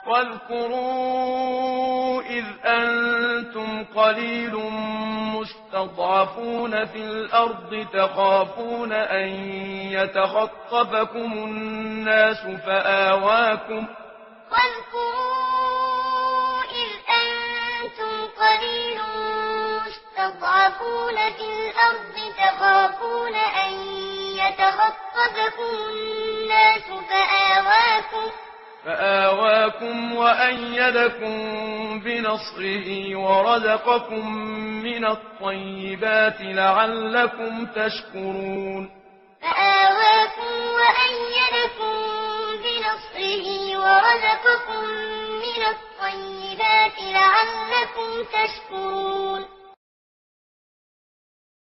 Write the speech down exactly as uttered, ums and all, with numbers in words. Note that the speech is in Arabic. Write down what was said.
واذكروا إذ أنتم قليل مستضعفون في الأرض تخافون أن يتخطفكم الناس فآواكم واذكروا إذ أنتم قليل مستضعفون في الأرض تخافون أن يتخطفكم الناس فآواكم فآواكم وأيدكم بنصره ورزقكم من الطيبات لعلكم تشكرون فآواكم وأيدكم بنصره ورزقكم من الطيبات لعلكم تشكرون